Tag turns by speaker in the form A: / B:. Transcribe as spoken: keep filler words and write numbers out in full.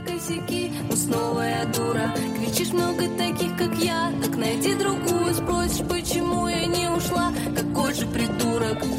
A: косяки, но снова я дура. Кричишь много таких, как я, так найди другую. Спросишь, почему я не ушла, какой же придурок.